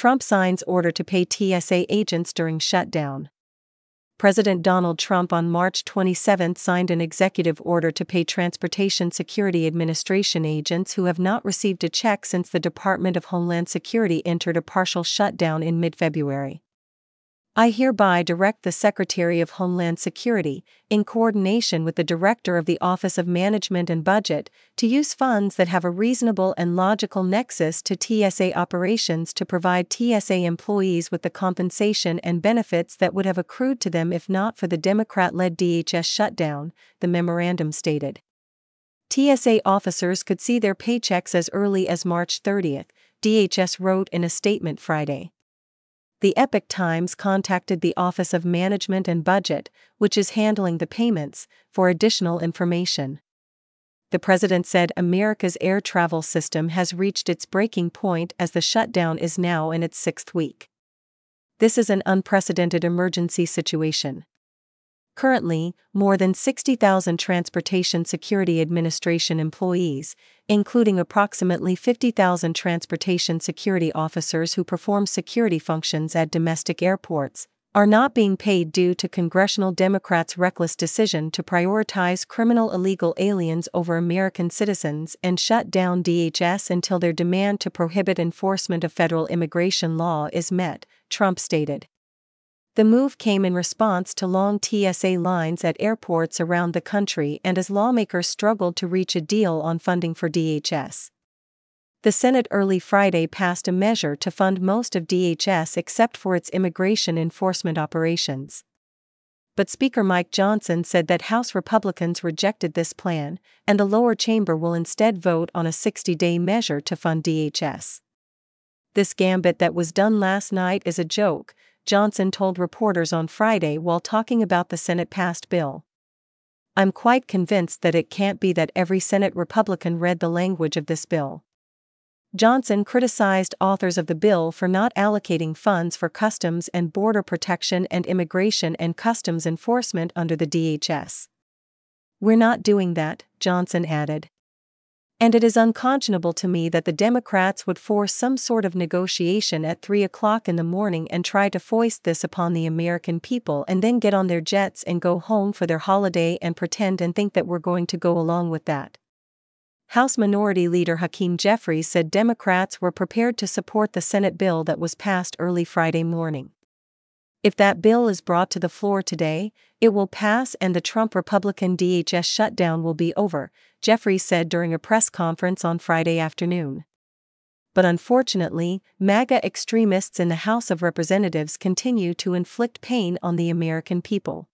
Trump signs order to pay TSA agents during shutdown. President Donald Trump on March 27 signed an executive order to pay Transportation Security Administration agents who have not received a check since the Department of Homeland Security entered a partial shutdown in mid-February. I hereby direct the Secretary of Homeland Security, in coordination with the Director of the Office of Management and Budget, to use funds that have a reasonable and logical nexus to TSA operations to provide TSA employees with the compensation and benefits that would have accrued to them if not for the Democrat-led DHS shutdown, the memorandum stated. TSA officers could see their paychecks as early as March 30, DHS wrote in a statement Friday. The Epoch Times contacted the Office of Management and Budget, which is handling the payments, for additional information. The president said America's air travel system has reached its breaking point as the shutdown is now in its 6th week. This is an unprecedented emergency situation. Currently, more than 60,000 Transportation Security Administration employees, including approximately 50,000 transportation security officers who perform security functions at domestic airports, are not being paid due to congressional Democrats' reckless decision to prioritize criminal illegal aliens over American citizens and shut down DHS until their demand to prohibit enforcement of federal immigration law is met, Trump stated. The move came in response to long TSA lines at airports around the country and as lawmakers struggled to reach a deal on funding for DHS. The Senate early Friday passed a measure to fund most of DHS except for its immigration enforcement operations. But Speaker Mike Johnson said that House Republicans rejected this plan, and the lower chamber will instead vote on a 60-day measure to fund DHS. This gambit that was done last night is a joke, Johnson told reporters on Friday while talking about the Senate-passed bill. I'm quite convinced that it can't be that every Senate Republican read the language of this bill. Johnson criticized authors of the bill for not allocating funds for Customs and Border Protection and Immigration and Customs Enforcement under the DHS. We're not doing that, Johnson added. And it is unconscionable to me that the Democrats would force some sort of negotiation at 3 o'clock in the morning and try to foist this upon the American people and then get on their jets and go home for their holiday and pretend and think that we're going to go along with that. House Minority Leader Hakeem Jeffries said Democrats were prepared to support the Senate bill that was passed early Friday morning. If that bill is brought to the floor today, it will pass and the Trump Republican DHS shutdown will be over, Jeffries said during a press conference on Friday afternoon. But unfortunately, MAGA extremists in the House of Representatives continue to inflict pain on the American people.